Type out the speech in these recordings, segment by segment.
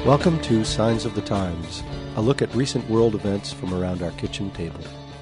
Welcome to Signs of the Times, a look at recent world events from around our kitchen table.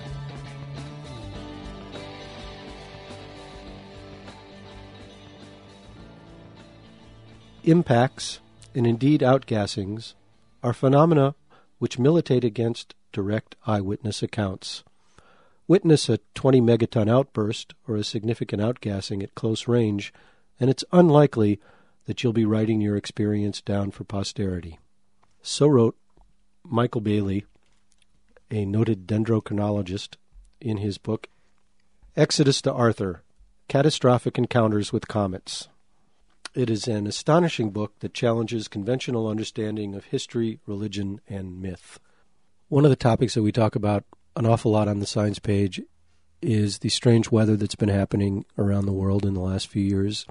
Impacts, and indeed outgassings, are phenomena which militate against direct eyewitness accounts. Witness a 20 megaton outburst or a significant outgassing at close range, and it's unlikely that you'll be writing your experience down for posterity. So wrote Michael Bailey, a noted dendrochronologist, in his book Exodus to Arthur, Catastrophic Encounters with Comets. It is an astonishing book that challenges conventional understanding of history, religion, and myth. One of the topics that we talk about an awful lot on the Signs page is the strange weather that's been happening around the world in the last few years.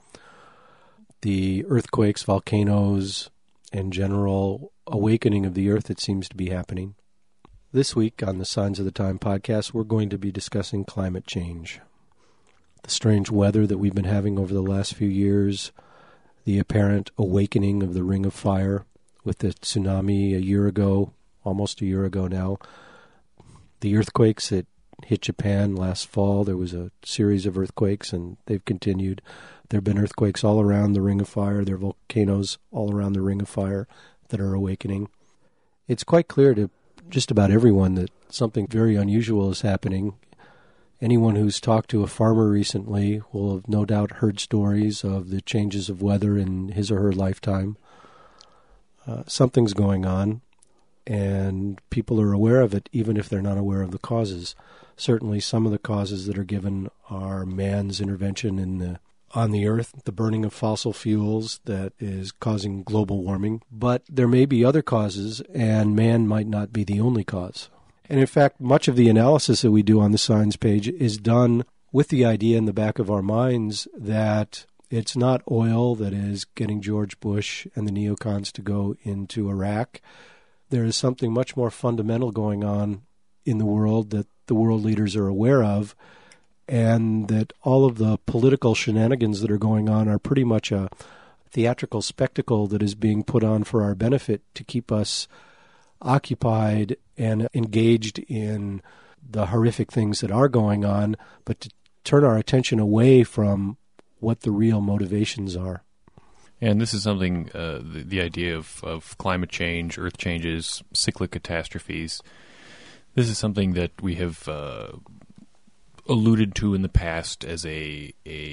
The earthquakes, volcanoes, and general awakening of the earth that seems to be happening. This week on the Signs of the Time podcast, we're going to be discussing climate change. The strange weather that we've been having over the last few years, the apparent awakening of the Ring of Fire with the tsunami a year ago, almost a year ago now, the earthquakes that hit Japan last fall. There was a series of earthquakes, and they've continued. There have been earthquakes all around the Ring of Fire. There are volcanoes all around the Ring of Fire that are awakening. It's quite clear to just about everyone that something very unusual is happening. Anyone who's talked to a farmer recently will have no doubt heard stories of the changes of weather in his or her lifetime. Something's going on, and people are aware of it even if they're not aware of the causes. Certainly some of the causes that are given are man's intervention on the earth, the burning of fossil fuels that is causing global warming. But there may be other causes, and man might not be the only cause. And in fact, much of the analysis that we do on the Signs page is done with the idea in the back of our minds that it's not oil that is getting George Bush and the neocons to go into Iraq. There is something much more fundamental going on in the world that the world leaders are aware of, and that all of the political shenanigans that are going on are pretty much a theatrical spectacle that is being put on for our benefit to keep us occupied and engaged in the horrific things that are going on, but to turn our attention away from what the real motivations are. And this is something, the idea of climate change, earth changes, cyclic catastrophes, this is something that we have alluded to in the past as the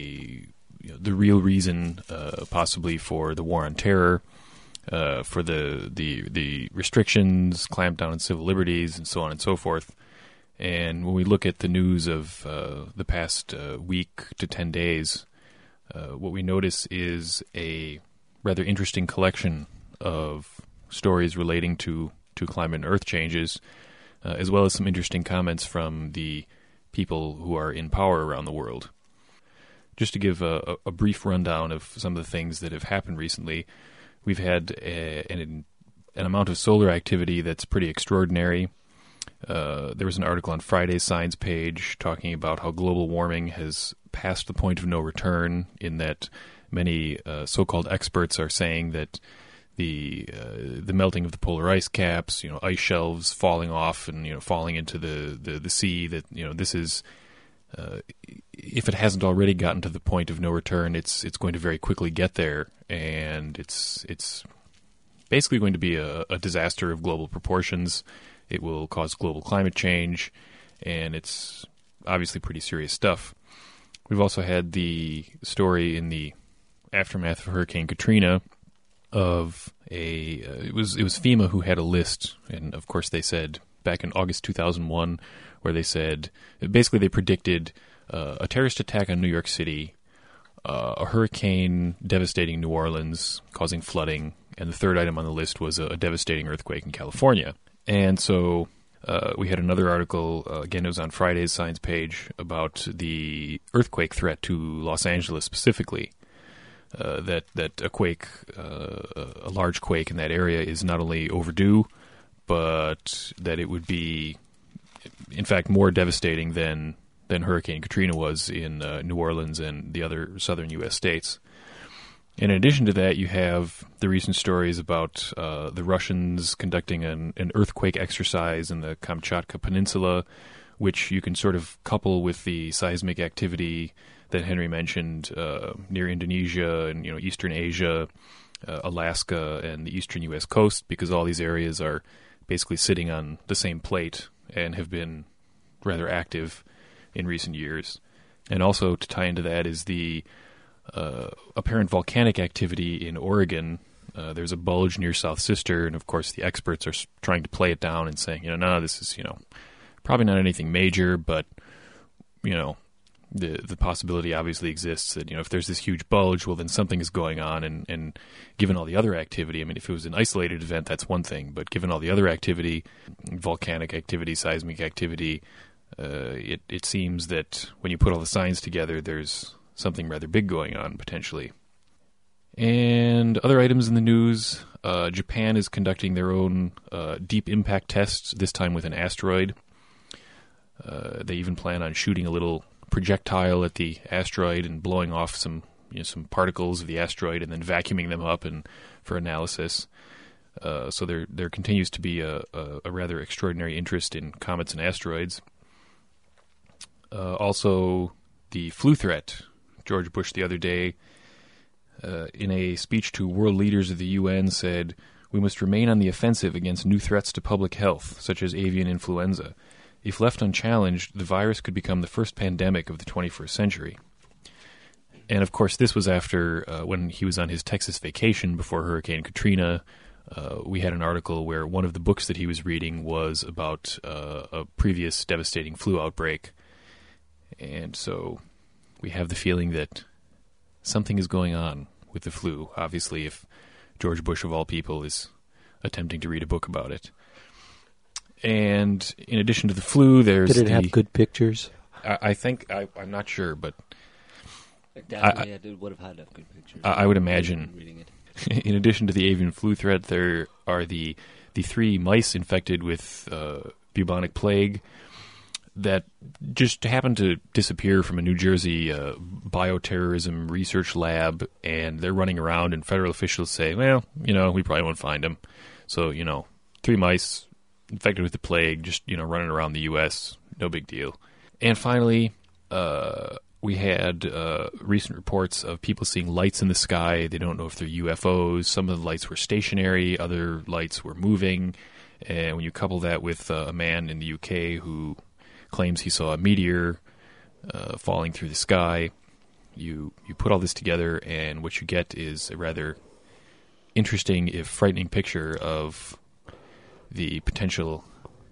real reason possibly for the war on terror, for the restrictions, clampdown on civil liberties, and so on and so forth. And when we look at the news of the past week to 10 days, what we notice is a rather interesting collection of stories relating to climate and earth changes, as well as some interesting comments from the people who are in power around the world. Just to give a brief rundown of some of the things that have happened recently, we've had an amount of solar activity that's pretty extraordinary. There was an article on Friday's Signs page talking about how global warming has passed the point of no return, in that many so-called experts are saying that the melting of the polar ice caps, ice shelves falling off and falling into the sea, that this is if it hasn't already gotten to the point of no return, it's going to very quickly get there, and it's basically going to be a disaster of global proportions. It will cause global climate change, and it's obviously pretty serious stuff. We've also had the story in the aftermath of Hurricane Katrina of it was FEMA who had a list, and of course they said back in August 2001, where they said basically they predicted a terrorist attack on New York City, a hurricane devastating New Orleans, causing flooding, and the third item on the list was a devastating earthquake in California. And so we had another article, again it was on Friday's Signs page, about the earthquake threat to Los Angeles specifically. That a quake, a large quake in that area is not only overdue, but that it would be, in fact, more devastating than Hurricane Katrina was in New Orleans and the other southern U.S. states. And in addition to that, you have the recent stories about the Russians conducting an earthquake exercise in the Kamchatka Peninsula, which you can sort of couple with the seismic activity that Henry mentioned near Indonesia and Eastern Asia, Alaska, and the eastern U.S. coast, because all these areas are basically sitting on the same plate and have been rather active in recent years. And also to tie into that is the apparent volcanic activity in Oregon. There's a bulge near South Sister, and of course the experts are trying to play it down and saying, no, this is, probably not anything major, but, the possibility obviously exists that, if there's this huge bulge, well, then something is going on, and given all the other activity, I mean, if it was an isolated event, that's one thing, but given all the other activity, volcanic activity, seismic activity, it seems that when you put all the signs together, there's something rather big going on, potentially. And other items in the news, Japan is conducting their own deep impact tests, this time with an asteroid. They even plan on shooting a little projectile at the asteroid and blowing off some particles of the asteroid and then vacuuming them up and for analysis. So there continues to be a rather extraordinary interest in comets and asteroids. Also, the flu threat. George Bush the other day, in a speech to world leaders of the UN, said, "We must remain on the offensive against new threats to public health, such as avian influenza. If left unchallenged, the virus could become the first pandemic of the 21st century." And of course, this was after when he was on his Texas vacation before Hurricane Katrina. We had an article where one of the books that he was reading was about a previous devastating flu outbreak. And so we have the feeling that something is going on with the flu. Obviously, if George Bush, of all people, is attempting to read a book about it. And in addition to the flu, there's Did it have good pictures? I think, I'm not sure, but it would have had good pictures. I would imagine. Reading it. In addition to the avian flu threat, there are the 3 mice infected with bubonic plague that just happened to disappear from a New Jersey bioterrorism research lab, and they're running around, and federal officials say, well, we probably won't find them. So, 3 mice infected with the plague, just, running around the U.S., no big deal. And finally, we had recent reports of people seeing lights in the sky. They don't know if they're UFOs. Some of the lights were stationary, other lights were moving. And when you couple that with a man in the UK who claims he saw a meteor falling through the sky, you put all this together, and what you get is a rather interesting, if frightening, picture of the potential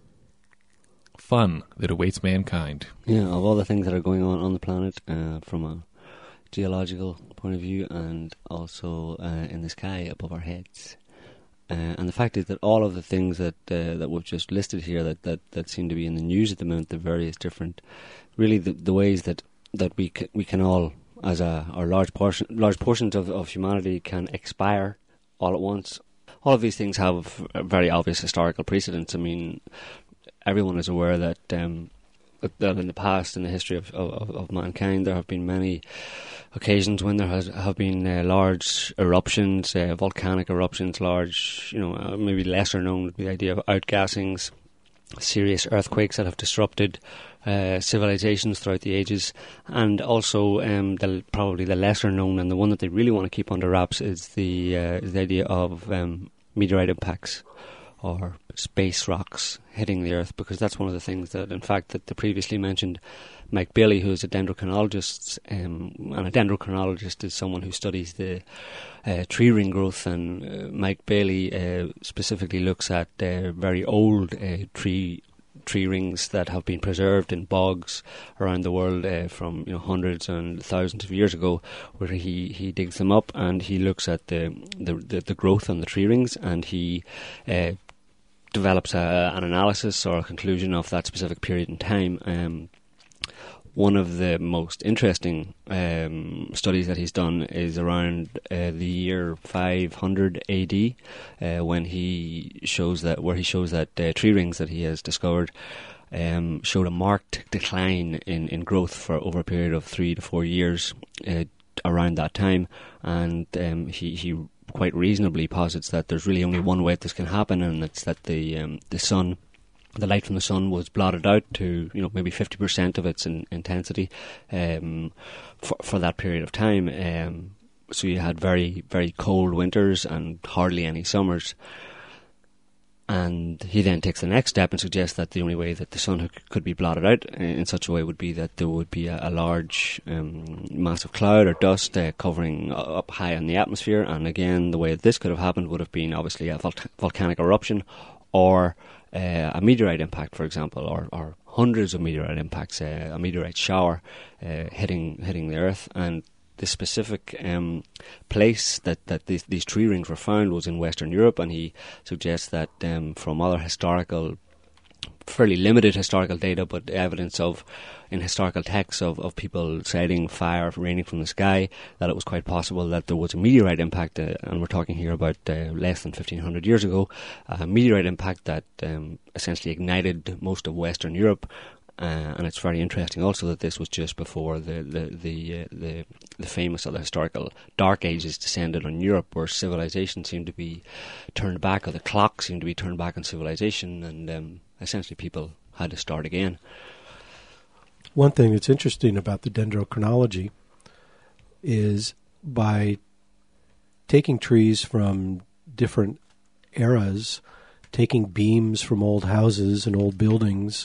fun that awaits mankind. Yeah, of all the things that are going on the planet from a geological point of view, and also in the sky above our heads. And the fact is that all of the things that we've just listed here that seem to be in the news at the moment, the various different, really the ways that we can all, as our large portions of humanity, can expire all at once. All of these things have a very obvious historical precedents. I mean, everyone is aware that in the past, in the history of mankind, there have been many occasions when there have been large eruptions, volcanic eruptions, large, maybe lesser known would be the idea of outgassings, serious earthquakes that have disrupted civilizations throughout the ages, and also probably the lesser known and the one that they really want to keep under wraps is the idea of meteorite impacts or space rocks hitting the Earth, because that's one of the things that, in fact, that the previously mentioned Mike Bailey, who is a dendrochronologist, and a dendrochronologist is someone who studies the tree ring growth, and Mike Bailey specifically looks at very old tree rings that have been preserved in bogs around the world from hundreds and thousands of years ago, where he digs them up and he looks at the growth on the tree rings, and he develops an analysis or a conclusion of that specific period in time. One of the most interesting studies that he's done is around the year 500 AD, when he shows that tree rings that he has discovered showed a marked decline in growth for over a period of 3 to 4 years, around that time, and he quite reasonably posits that there's really only one way this can happen, and it's that the sun, the light from the sun, was blotted out to maybe 50% of its intensity for that period of time. So you had very, very cold winters and hardly any summers. And he then takes the next step and suggests that the only way that the sun could be blotted out in such a way would be that there would be a large massive cloud or dust covering up high in the atmosphere. And again, the way that this could have happened would have been obviously a volcanic eruption or a meteorite impact, for example, or hundreds of meteorite impacts, a meteorite shower hitting the Earth. And the specific place that these tree rings were found was in Western Europe, and he suggests that from other fairly limited historical data, but evidence in historical texts of people citing fire raining from the sky, that it was quite possible that there was a meteorite impact, and we're talking here about less than 1,500 years ago, a meteorite impact that essentially ignited most of Western Europe. And it's very interesting also that this was just before the famous or the historical Dark Ages descended on Europe, where civilization seemed to be turned back, or the clock seemed to be turned back on civilization, and essentially people had to start again. One thing that's interesting about the dendrochronology is by taking trees from different eras, taking beams from old houses and old buildings,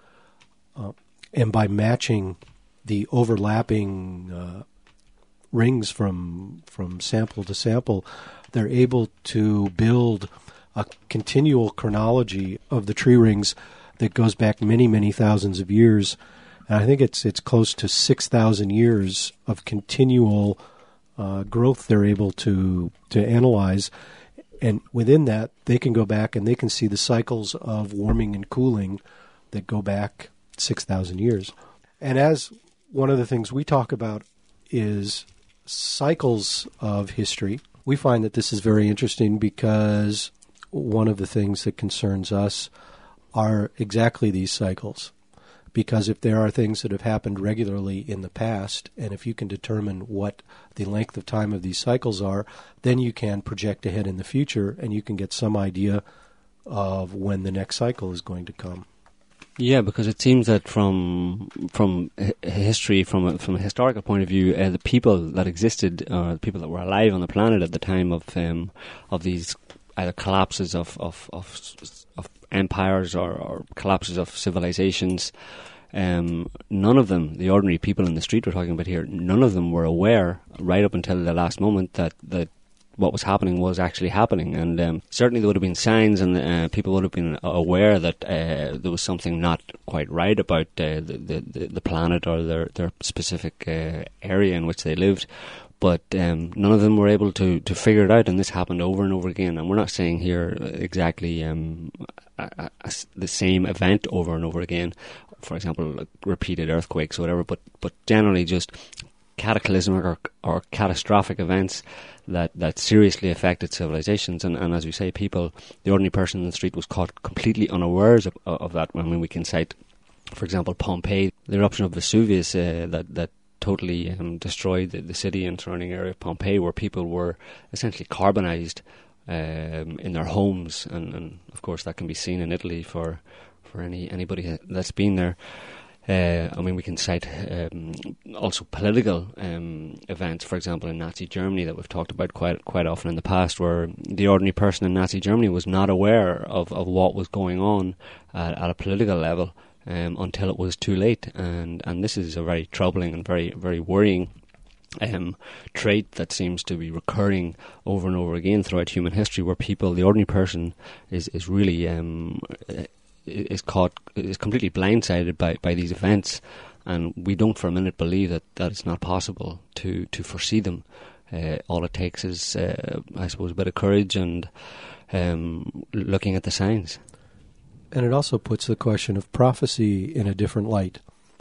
and by matching the overlapping rings from sample to sample, they're able to build a continual chronology of the tree rings that goes back many, many thousands of years. And I think it's close to 6,000 years of continual growth they're able to analyze. And within that, they can go back and they can see the cycles of warming and cooling that go back 6,000 years. And as one of the things we talk about is cycles of history, we find that this is very interesting because one of the things that concerns us are exactly these cycles. Because if there are things that have happened regularly in the past, and if you can determine what the length of time of these cycles are, then you can project ahead in the future and you can get some idea of when the next cycle is going to come. Yeah, because it seems that from history, from a historical point of view, the people that existed, the people that were alive on the planet at the time of these either collapses of empires or collapses of civilizations, none of them, the ordinary people in the street we're talking about here, none of them were aware right up until the last moment that what was happening was actually happening. And certainly there would have been signs, and people would have been aware that there was something not quite right about the planet or their specific area in which they lived. But none of them were able to figure it out, and this happened over and over again. And we're not saying here exactly the same event over and over again, for example, like repeated earthquakes or whatever, but generally just cataclysmic or catastrophic events that seriously affected civilizations. And as we say, the ordinary person in the street was caught completely unawares of that. I mean, we can cite, for example, Pompeii, the eruption of Vesuvius that totally destroyed the city and surrounding area of Pompeii, where people were essentially carbonized in their homes, and of course that can be seen in Italy for anybody that's been there. I mean, we can cite also political events, for example, in Nazi Germany that we've talked about quite often in the past, where the ordinary person in Nazi Germany was not aware of what was going on at a political level until it was too late. And this is a very troubling and very, very worrying trait that seems to be recurring over and over again throughout human history, where people, the ordinary person, is really is completely blindsided by these events, and we don't for a minute believe that it's not possible to foresee them. All it takes is, I suppose, a bit of courage and looking at the signs. And it also puts the question of prophecy in a different light.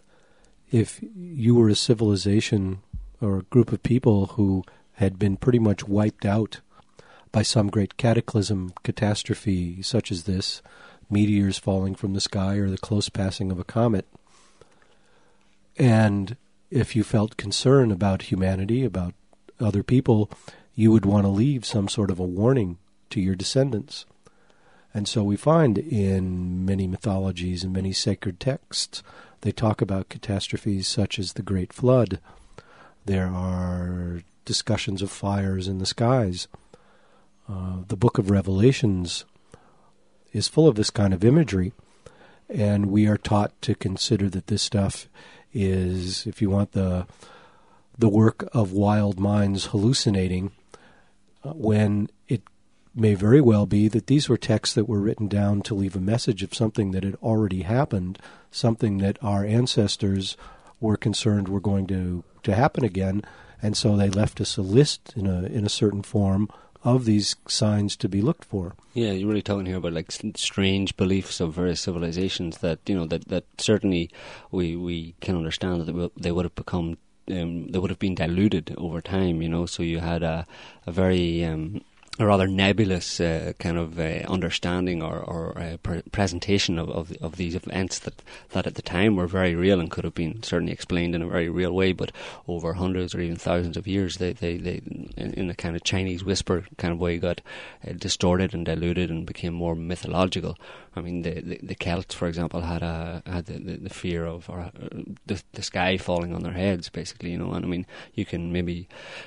If you were a civilization or a group of people who had been pretty much wiped out by some great catastrophe such as this, meteors falling from the sky or the close passing of a comet, and if you felt concern about humanity, about other people, you would want to leave some sort of a warning to your descendants. And so we find in many mythologies and many sacred texts, they talk about catastrophes such as the Great Flood. There are discussions of fires in the skies. The book of Revelations is full of this kind of imagery, and we are taught to consider that this stuff is, if you want, the work of wild minds hallucinating, when it may very well be that these were texts that were written down to leave a message of something that had already happened, something that our ancestors were concerned were going to happen again, and so they left us a list in a certain form of these signs to be looked for. Yeah, you're really talking here about like strange beliefs of various civilizations that, you know, that certainly we can understand that they would have become they would have been diluted over time, you know. So you had a very a rather nebulous kind of understanding or presentation of these events that at the time were very real and could have been certainly explained in a very real way, but over hundreds or even thousands of years they in a kind of Chinese whisper kind of way got distorted and diluted and became more mythological. I mean, the Celts, for example, had the fear of the sky falling on their heads, basically, you know. And I mean, you can maybe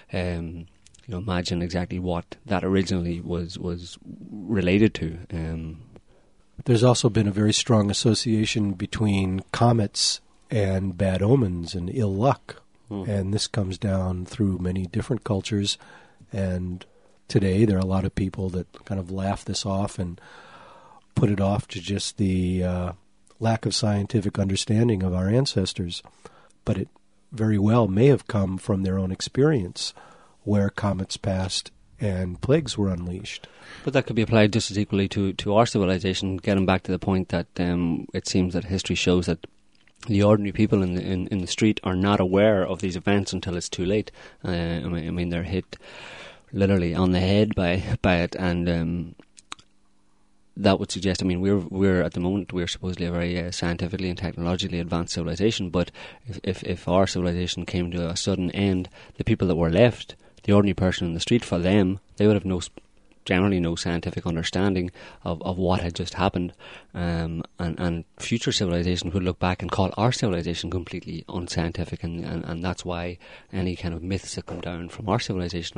imagine exactly what that originally was related to. There's also been a very strong association between comets and bad omens and ill luck. And this comes down through many different cultures. And today there are a lot of people that kind of laugh this off and put it off to just the lack of scientific understanding of our ancestors. But it very well may have come from their own experience, where comets passed and plagues were unleashed. But that could be applied just as equally to our civilization, getting back to the point that it seems that history shows that the ordinary people in the street are not aware of these events until it's too late. I mean, they're hit literally on the head by it, and that would suggest, I mean, we're at the moment, we're supposedly a very scientifically and technologically advanced civilization, but if our civilization came to a sudden end, the people that were left, the ordinary person in the street, for them, they would have generally no scientific understanding of what had just happened, and future civilizations would look back and call our civilization completely unscientific, and that's why any kind of myths that come down from our civilization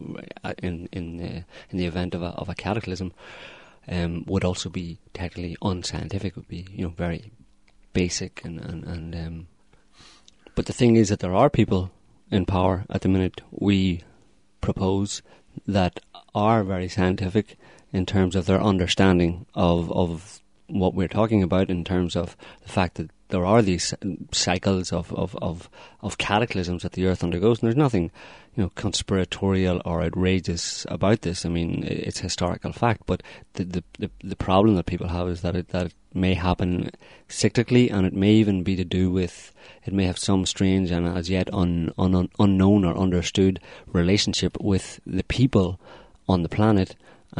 in the event of a cataclysm would also be technically unscientific, would be, you know, very basic and but the thing is that there are people in power at the minute, we propose, that are very scientific in terms of their understanding of what we're talking about, in terms of the fact that there are these cycles of cataclysms that the earth undergoes, and there's nothing, you know, conspiratorial or outrageous about this. I mean, it's historical fact, but the problem that people have is that it may happen cyclically, and it may even be to do with, it may have some strange and as yet unknown or understood relationship with the people on the planet,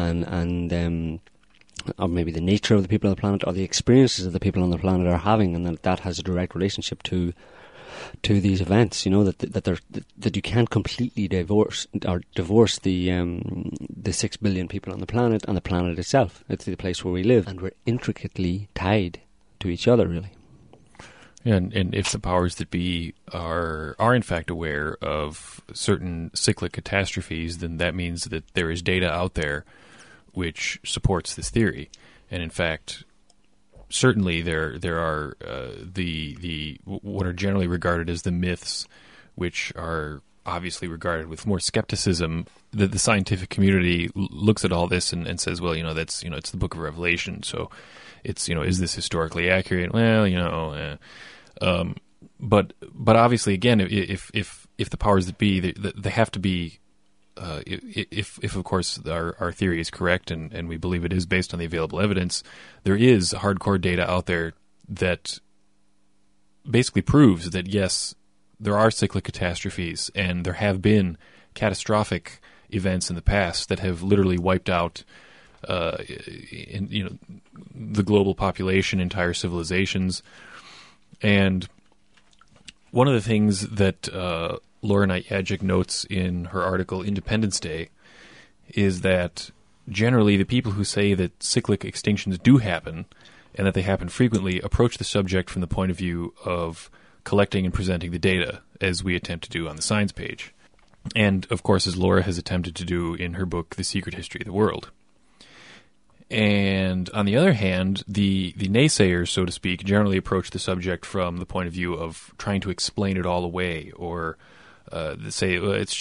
and or maybe the nature of the people on the planet, or the experiences that the people on the planet are having, and that has a direct relationship to these events. You know, that you can't completely divorce the 6 billion people on the planet and the planet itself. It's the place where we live, and we're intricately tied to each other, really. Yeah, and if the powers that be are in fact aware of certain cyclic catastrophes, then that means that there is data out there which supports this theory. And in fact, certainly there are the what are generally regarded as the myths, which are obviously regarded with more skepticism. The scientific community looks at all this and says, well, you know, that's, you know, it's the Book of Revelation, so it's, you know, is this historically accurate? Well, you know, but obviously, again, if the powers that be, they have to be. If of course our theory is correct, and we believe it is based on the available evidence, there is hardcore data out there that basically proves that yes, there are cyclic catastrophes, and there have been catastrophic events in the past that have literally wiped out the global population, entire civilizations, and One of the things that Laura Knight Yajic notes in her article Independence Day is that generally the people who say that cyclic extinctions do happen and that they happen frequently approach the subject from the point of view of collecting and presenting the data, as we attempt to do on the science page. And, of course, as Laura has attempted to do in her book, The Secret History of the World. And, on the other hand, the naysayers, so to speak, generally approach the subject from the point of view of trying to explain it all away, or say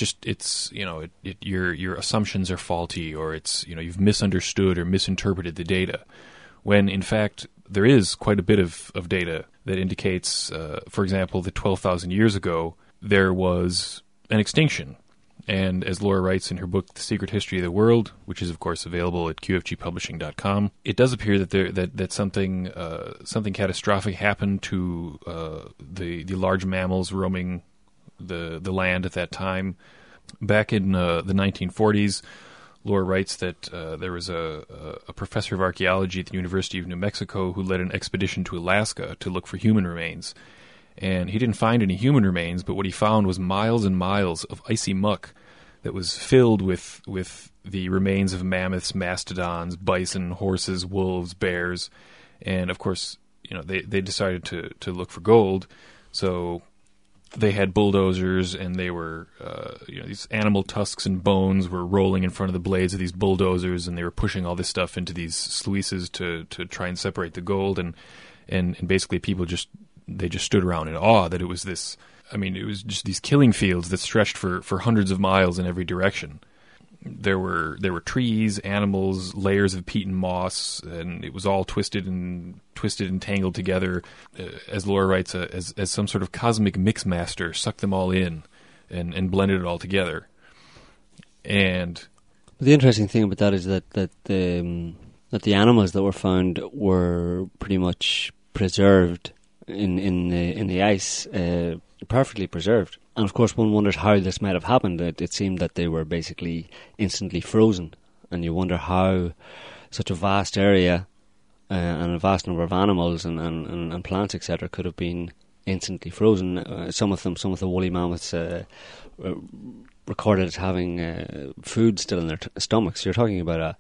your assumptions are faulty, or you've misunderstood or misinterpreted the data, when in fact there is quite a bit of data that indicates, for example, that 12,000 years ago there was an extinction. And as Laura writes in her book, The Secret History of the World, which is, of course, available at qfgpublishing.com, it does appear that something catastrophic happened to the large mammals roaming the land at that time. Back in the 1940s, Laura writes that there was a professor of archaeology at the University of New Mexico who led an expedition to Alaska to look for human remains. And he didn't find any human remains, but what he found was miles and miles of icy muck that was filled with the remains of mammoths, mastodons, bison, horses, wolves, bears. And, of course, they decided to look for gold. So they had bulldozers, and they were, these animal tusks and bones were rolling in front of the blades of these bulldozers, and they were pushing all this stuff into these sluices to try and separate the gold. And basically people just stood around in awe that it was this. I mean, it was just these killing fields that stretched for hundreds of miles in every direction. There were trees, animals, layers of peat and moss, and it was all twisted and tangled together. As Laura writes, as some sort of cosmic mixmaster sucked them all in and blended it all together. And the interesting thing about that is that the animals that were found were pretty much preserved in the ice, perfectly preserved. And of course, one wonders how this might have happened. It seemed that they were basically instantly frozen, and you wonder how such a vast area and a vast number of animals and plants, etc., could have been instantly frozen. Some of the woolly mammoths recorded as having food still in their stomachs. You're talking about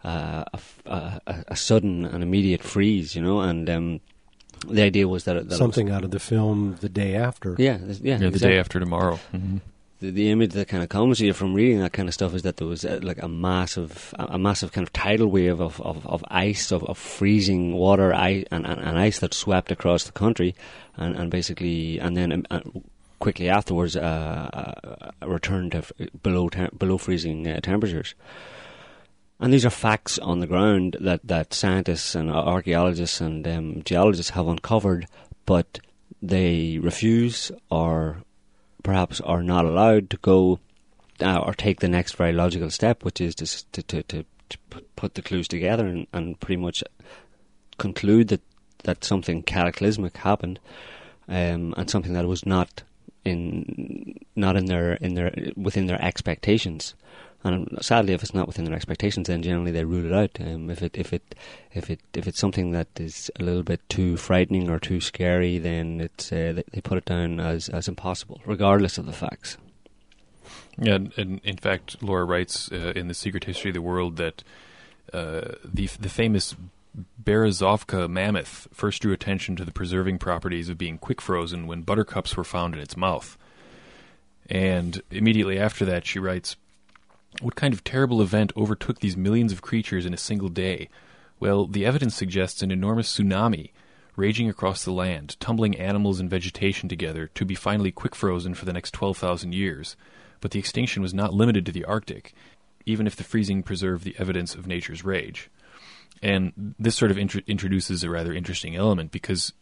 a sudden and immediate freeze, and the idea was that something out of the film The Day After. Yeah, exactly. The Day After Tomorrow. Mm-hmm. The image that kind of comes to you from reading that kind of stuff is that there was like a massive kind of tidal wave of ice, of freezing water, and ice that swept across the country, and basically, and then quickly afterwards, a return to below freezing temperatures. And these are facts on the ground that scientists and archaeologists and geologists have uncovered, but they refuse or perhaps are not allowed to go or take the next very logical step, which is to put the clues together and pretty much conclude that something cataclysmic happened, and something that was not within their expectations. And sadly, if it's not within their expectations, then generally they rule it out. If it's something that is a little bit too frightening or too scary, then they put it down as impossible, regardless of the facts. Yeah, and in fact, Laura writes in The Secret History of the World that the famous Berezovka mammoth first drew attention to the preserving properties of being quick frozen when buttercups were found in its mouth. And immediately after that, she writes, "What kind of terrible event overtook these millions of creatures in a single day? Well, the evidence suggests an enormous tsunami raging across the land, tumbling animals and vegetation together to be finally quick frozen for the next 12,000 years. But the extinction was not limited to the Arctic, even if the freezing preserved the evidence of nature's rage." And this sort of introduces a rather interesting element because,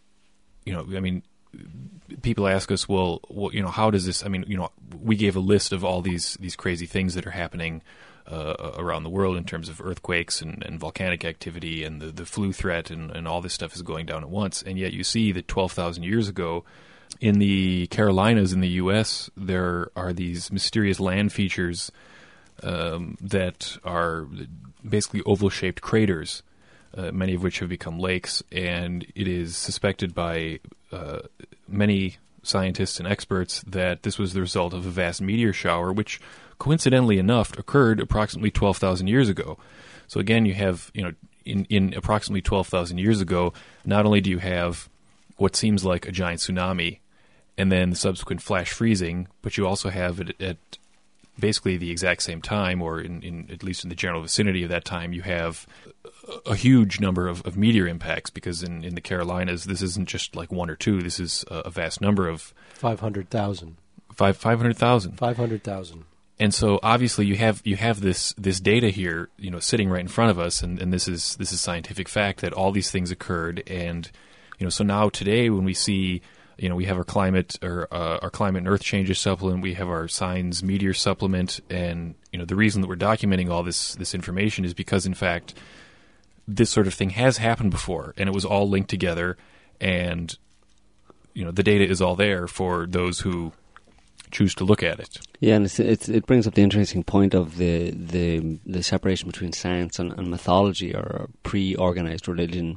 people ask us, well, how does this? We gave a list of all these crazy things that are happening around the world in terms of earthquakes and volcanic activity and the flu threat and all this stuff is going down at once. And yet you see that 12,000 years ago, in the Carolinas in the U.S., there are these mysterious land features that are basically oval-shaped craters, many of which have become lakes, and it is suspected by many scientists and experts that this was the result of a vast meteor shower, which coincidentally enough occurred approximately 12,000 years ago. So again, you have, in approximately 12,000 years ago, not only do you have what seems like a giant tsunami and then the subsequent flash freezing, but you also have it at basically the exact same time, or in at least in the general vicinity of that time, you have a huge number of meteor impacts, because in the Carolinas, this isn't just like one or two. This is a vast number of 500,000. 500,000. 500,000. And so obviously you have this data here, sitting right in front of us, and this is scientific fact that all these things occurred. And so now today, when we see, we have our climate and Earth changes supplement, we have our Signs meteor supplement, and the reason that we're documenting all this information is because, in fact, this sort of thing has happened before, and it was all linked together, and the data is all there for those who choose to look at it. Yeah, and it brings up the interesting point of the separation between science and mythology, or pre-organized religion,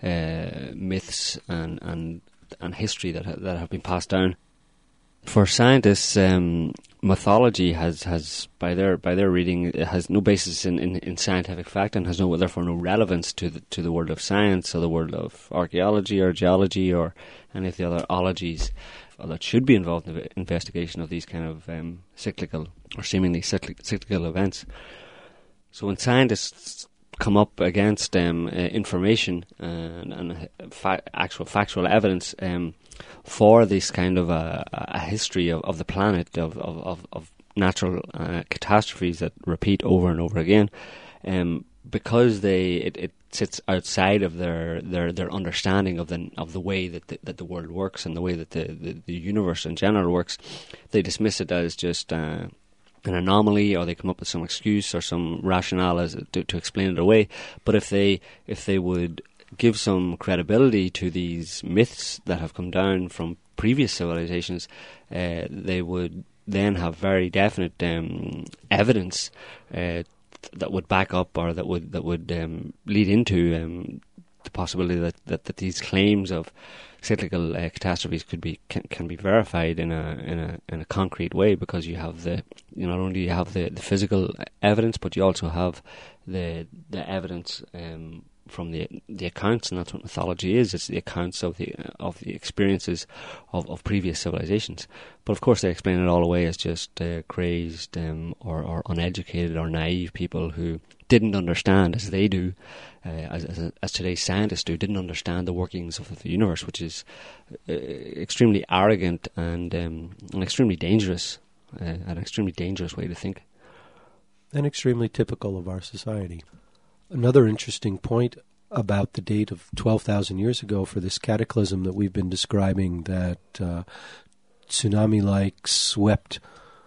myths and history that have been passed down. For scientists, mythology has by their reading, it has no basis in scientific fact, and has therefore no relevance to the world of science, or the world of archaeology or geology or any of the other ologies that should be involved in the investigation of these kind of cyclical or seemingly cyclical events. So when scientists come up against information and actual factual evidence for this kind of a history of the planet, of natural catastrophes that repeat over and over again, because it sits outside of their understanding of the way that the world works and the way that the universe in general works, they dismiss it as just an anomaly, or they come up with some excuse or some rationale to explain it away. But if they would give some credibility to these myths that have come down from previous civilizations, they would then have very definite evidence that would back up, or that would lead into the possibility that these claims of cyclical catastrophes can be verified in a concrete way, because you have not only you have the physical evidence, but you also have the evidence from the accounts, and that's what mythology is. It's the accounts of the experiences of previous civilizations. But of course, they explain it all away as just crazed or uneducated or naive people who didn't understand, as they do, as today's scientists do, didn't understand the workings of the universe, which is extremely arrogant and extremely dangerous, an extremely dangerous way to think. And extremely typical of our society. Another interesting point about the date of 12,000 years ago for this cataclysm that we've been describing, that tsunami-like swept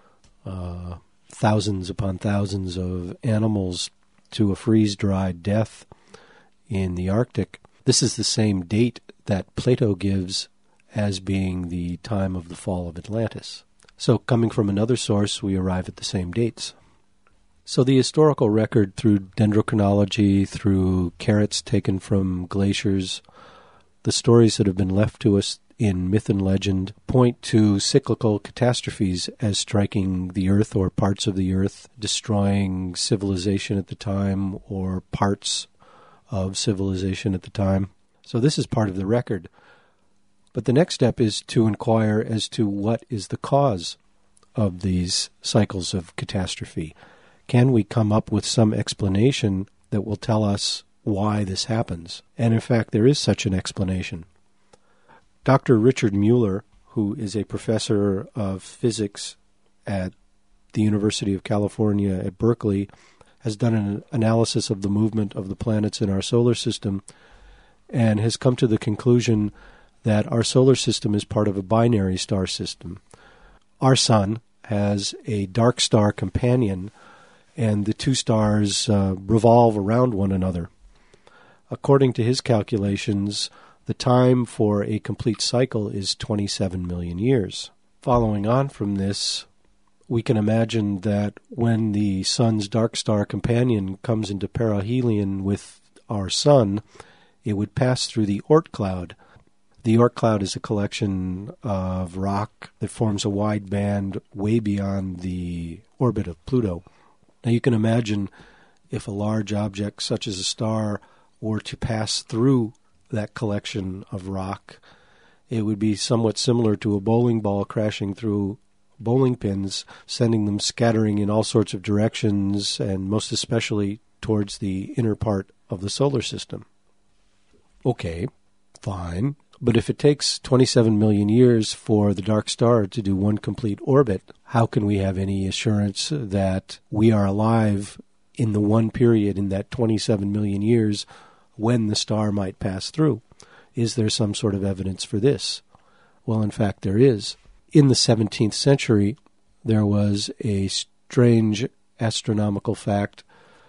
thousands upon thousands of animals to a freeze-dried death in the Arctic. This is the same date that Plato gives as being the time of the fall of Atlantis. So coming from another source, we arrive at the same dates. So the historical record, through dendrochronology, through carrots taken from glaciers, the stories that have been left to us in myth and legend point to cyclical catastrophes as striking the earth or parts of the earth, destroying civilization at the time or parts of civilization at the time. So this is part of the record. But the next step is to inquire as to what is the cause of these cycles of catastrophe. Can we come up with some explanation that will tell us why this happens? And in fact, there is such an explanation. Dr. Richard Mueller, who is a professor of physics at the University of California at Berkeley, has done an analysis of the movement of the planets in our solar system and has come to the conclusion that our solar system is part of a binary star system. Our sun has a dark star companion, and the two stars revolve around one another. According to his calculations, the time for a complete cycle is 27 million years. Following on from this, we can imagine that when the sun's dark star companion comes into perihelion with our sun, it would pass through the Oort cloud. The Oort cloud is a collection of rock that forms a wide band way beyond the orbit of Pluto. Now you can imagine if a large object such as a star were to pass through that collection of rock, it would be somewhat similar to a bowling ball crashing through bowling pins, sending them scattering in all sorts of directions, and most especially towards the inner part of the solar system. Okay, fine. But if it takes 27 million years for the dark star to do one complete orbit, how can we have any assurance that we are alive in the one period in that 27 million years when the star might pass through? Is there some sort of evidence for this? Well, in fact, there is. In the 17th century, there was a strange astronomical fact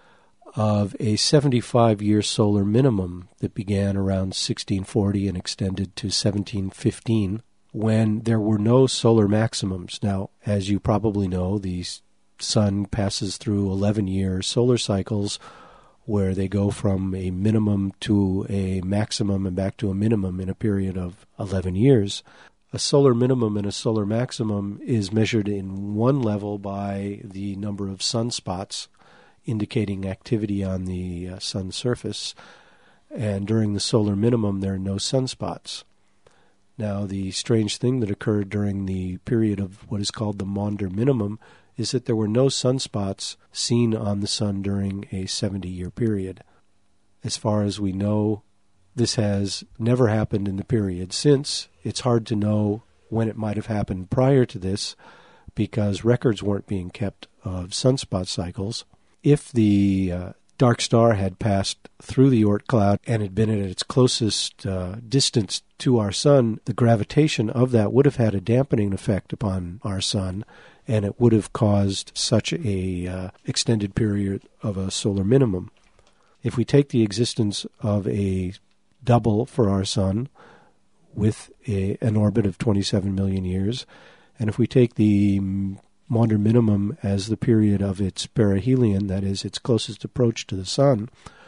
of a 75-year solar minimum that began around 1640 and extended to 1715, when there were no solar maximums. Now, as you probably know, the sun passes through 11-year solar cycles where they go from a minimum to a maximum and back to a minimum in a period of 11 years. A solar minimum and a solar maximum is measured in one level by the number of sunspots, indicating activity on the sun's surface, and during the solar minimum there are no sunspots. Now, the strange thing that occurred during the period of what is called the Maunder minimum is that there were no sunspots seen on the sun during a 70-year period. As far as we know, this has never happened in the period since. It's hard to know when it might have happened prior to this because records weren't being kept of sunspot cycles. If the dark star had passed through the Oort cloud and had been at its closest distance to our sun, the gravitation of that would have had a dampening effect upon our sun, and it would have caused such a extended period of a solar minimum. If we take the existence of a double for our sun with an orbit of 27 million years, and if we take the Maunder minimum as the period of its perihelion, that is, its closest approach to the sun,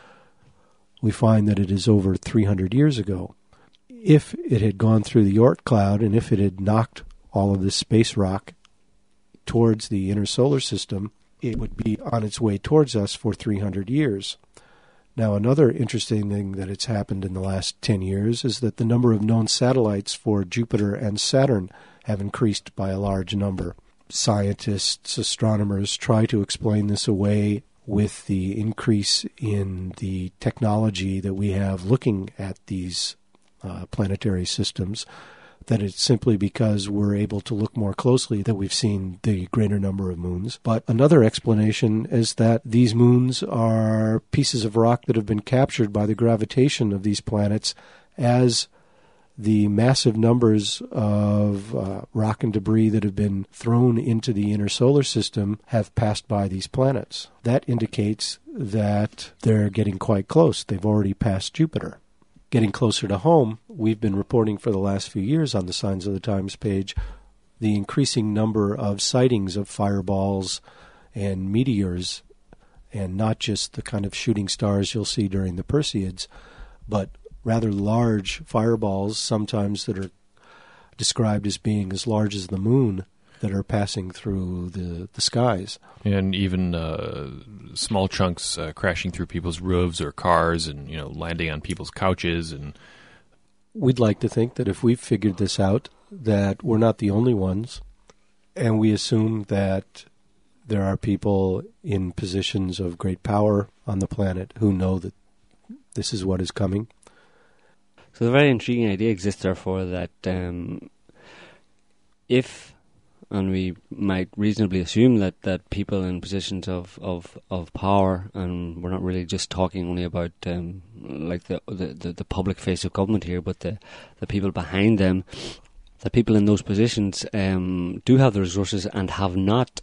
we find that it is over 300 years ago. If it had gone through the Oort cloud and if it had knocked all of this space rock towards the inner solar system, it would be on its way towards us for 300 years. Now, another interesting thing that has happened in the last 10 years is that the number of known satellites for Jupiter and Saturn have increased by a large number. Scientists, astronomers try to explain this away with the increase in the technology that we have looking at these planetary systems, that it's simply because we're able to look more closely that we've seen the greater number of moons. But another explanation is that these moons are pieces of rock that have been captured by the gravitation of these planets as the massive numbers of rock and debris that have been thrown into the inner solar system have passed by these planets. That indicates that they're getting quite close. They've already passed Jupiter. Getting closer to home, we've been reporting for the last few years on the Signs of the Times page the increasing number of sightings of fireballs and meteors, and not just the kind of shooting stars you'll see during the Perseids, but rather large fireballs, sometimes that are described as being as large as the moon, that are passing through the skies. And even small chunks crashing through people's roofs or cars and, landing on people's couches. And we'd like to think that if we've figured this out, that we're not the only ones, and we assume that there are people in positions of great power on the planet who know that this is what is coming. So a very intriguing idea exists, therefore, that if, and we might reasonably assume that people in positions of power, and we're not really just talking only about like the public face of government here, but the people behind them, the people in those positions do have the resources and have not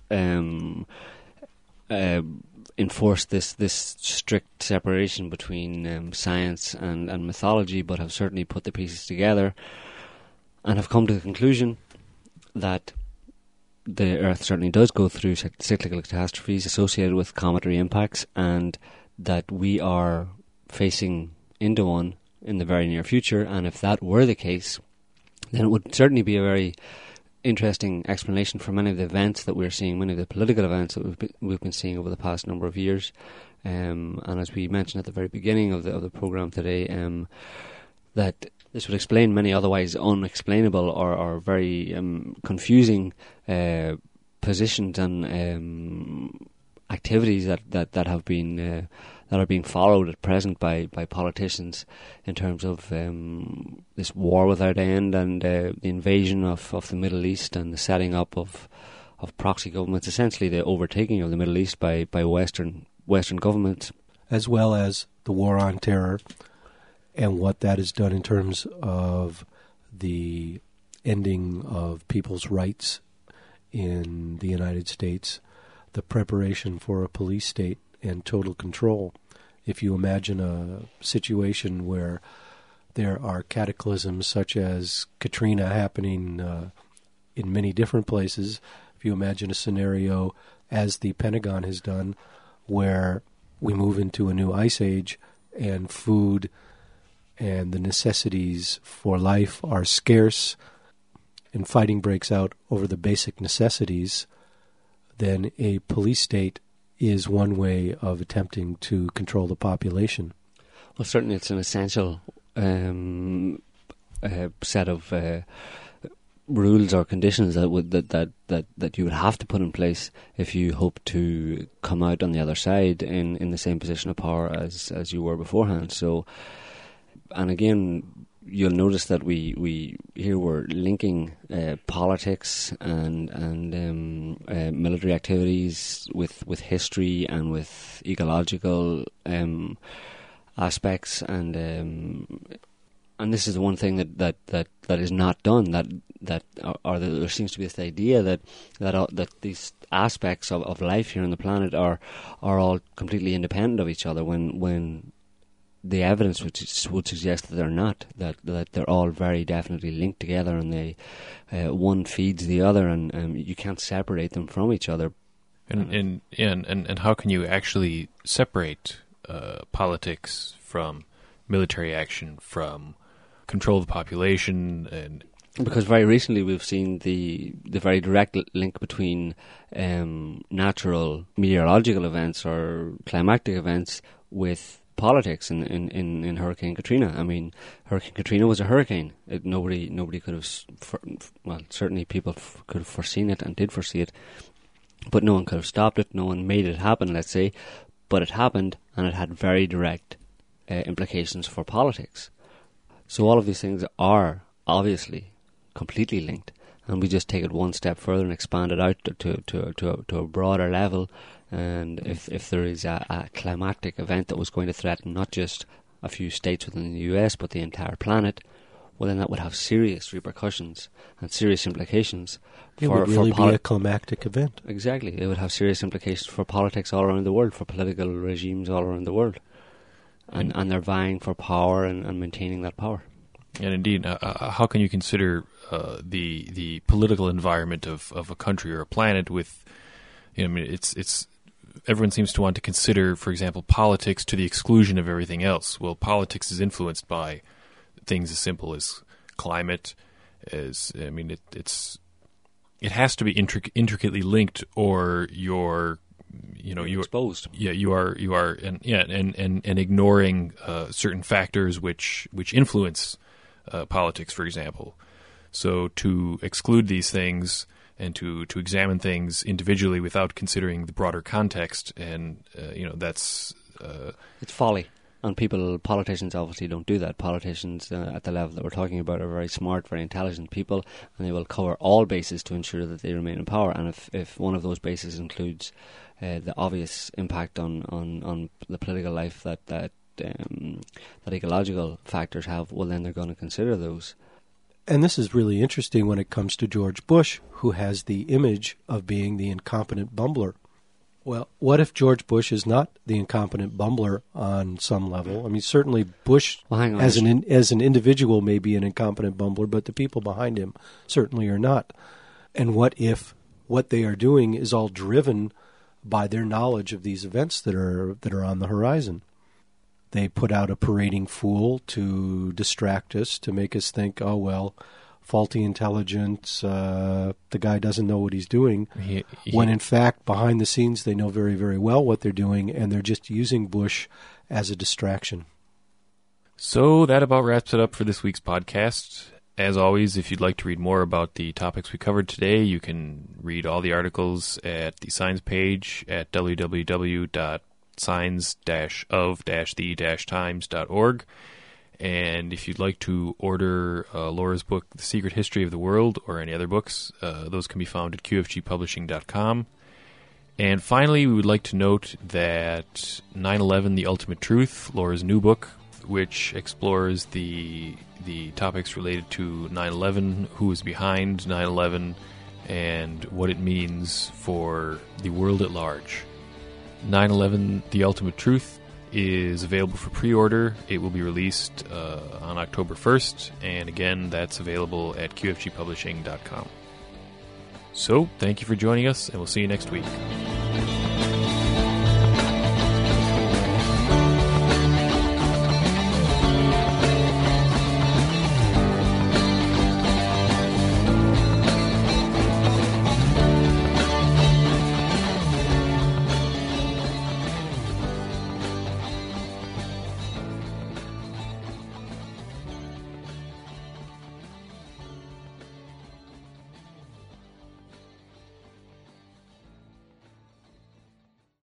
enforce this strict separation between science and mythology, but have certainly put the pieces together and have come to the conclusion that the Earth certainly does go through cyclical catastrophes associated with cometary impacts, and that we are facing into one in the very near future. And if that were the case, then it would certainly be a very interesting explanation for many of the events that we're seeing, many of the political events that we've been seeing over the past number of years. And as we mentioned at the very beginning of the program today, that this would explain many otherwise unexplainable or very confusing positions and activities that have been that are being followed at present by politicians in terms of this war without end and the invasion of the Middle East and the setting up of proxy governments, essentially the overtaking of the Middle East by Western governments. As well as the war on terror and what that has done in terms of the ending of people's rights in the United States, the preparation for a police state and total control. If you imagine a situation where there are cataclysms such as Katrina happening in many different places, if you imagine a scenario as the Pentagon has done where we move into a new ice age and food and the necessities for life are scarce and fighting breaks out over the basic necessities, then a police state is one way of attempting to control the population. Well, certainly it's an essential set of rules or conditions that you would have to put in place if you hope to come out on the other side in the same position of power as you were beforehand. So, and again, you'll notice that we here we're linking politics and military activities with history and with ecological aspects, and this is the one thing that is not done. That there seems to be this idea that these aspects of life here on the planet are all completely independent of each other when the evidence would suggest that they're not, that they're all very definitely linked together, and they one feeds the other, and you can't separate them from each other. And how can you actually separate politics from military action, from control of the population? And because very recently we've seen the very direct link between natural meteorological events or climatic events with politics in Hurricane Katrina. I mean, Hurricane Katrina was a hurricane. Nobody could have, certainly people could have foreseen it and did foresee it, but no one could have stopped it. No one made it happen, let's say, but it happened, and it had very direct implications for politics. So all of these things are obviously completely linked, and we just take it one step further and expand it out to a broader level. And if there is a climatic event that was going to threaten not just a few states within the US but the entire planet, well, then that would have serious repercussions and serious implications. It would really be a climactic event. Exactly. It would have serious implications for politics all around the world, for political regimes all around the world. And they're vying for power and maintaining that power. And indeed, how can you consider the political environment of a country or a planet with, I mean, it's everyone seems to want to consider, for example, politics to the exclusion of everything else. Well, politics is influenced by things as simple as climate. It has to be intricately linked, or you're exposed. Yeah, you are, and ignoring certain factors which influence politics, for example. So to exclude these things and to examine things individually without considering the broader context, and that's it's folly. And politicians obviously don't do that. Politicians at the level that we're talking about are very smart, very intelligent people, and they will cover all bases to ensure that they remain in power. And if one of those bases includes the obvious impact on the political life that ecological factors have, well, then they're going to consider those. And this is really interesting when it comes to George Bush, who has the image of being the incompetent bumbler. Well, what if George Bush is not the incompetent bumbler on some level? I mean, certainly Bush as an individual may be an incompetent bumbler, but the people behind him certainly are not. And what if what they are doing is all driven by their knowledge of these events that are on the horizon? They put out a parading fool to distract us, to make us think, oh, well, faulty intelligence, the guy doesn't know what he's doing, when in fact, behind the scenes, they know very, very well what they're doing, and they're just using Bush as a distraction. So that about wraps it up for this week's podcast. As always, if you'd like to read more about the topics we covered today, you can read all the articles at the Signs page at www.signs-of-the-times.org. And if you'd like to order Laura's book, The Secret History of the World, or any other books, those can be found at qfgpublishing.com. And finally, we would like to note that 9/11, The Ultimate Truth, Laura's new book, which explores the topics related to 9/11, who is behind 9/11, and what it means for the world at large. 9/11, The Ultimate Truth is available for pre-order. It will be released on October 1st, and again, that's available at qfgpublishing.com. So, thank you for joining us, and we'll see you next week.